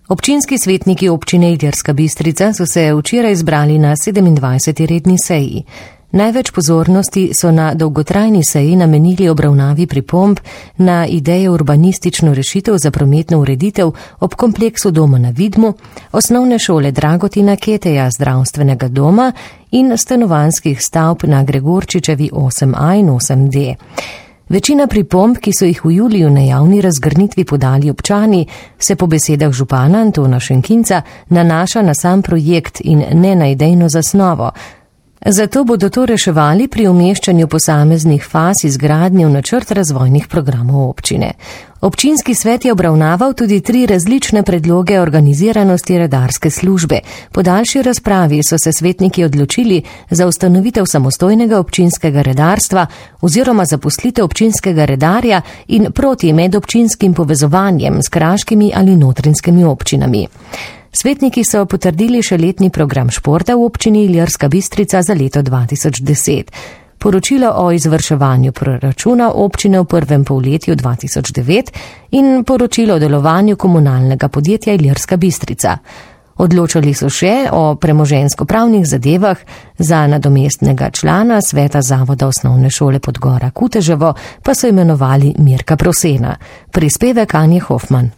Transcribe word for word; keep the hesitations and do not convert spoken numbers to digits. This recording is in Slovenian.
Občinski svetniki občine Ilirska Bistrica so se včeraj zbrali na sedemindvajseti redni seji. Največ pozornosti so na dolgotrajni seji namenili obravnavi pripomb na ideje urbanistično rešitev za prometno ureditev ob kompleksu doma na Vidmu, osnovne šole Dragotina Keteja, zdravstvenega doma in stanovanjskih stavb na Gregorčičevi osem A in osem D. Večina pripomb, ki so jih v juliju na javni razgrnitvi podali občani, se po besedah župana Antona Šenkinca nanaša na sam projekt in ne na idejno zasnovo. Zato bodo to reševali pri umeščanju posameznih faz izgradnje v načrt razvojnih programov občine. Občinski svet je obravnaval tudi tri različne predloge organiziranosti redarske službe. Po daljši razpravi so se svetniki odločili za ustanovitev samostojnega občinskega redarstva oziroma zaposlitev občinskega redarja in proti medobčinskim povezovanjem s kraškimi ali notrinskimi občinami. Svetniki so potrdili še letni program športa v občini Ilirska Bistrica za leto dva tisoč deset. Poročilo o izvrševanju proračuna občine v prvem polletju dva tisoč devet in poročilo o delovanju komunalnega podjetja Ilirska Bistrica. Odločali so še o premoženjsko-pravnih zadevah, za nadomestnega člana sveta zavoda osnovne šole Podgora Kuteževo pa so imenovali Mirka Prosena. Prispevek Anje Hofman.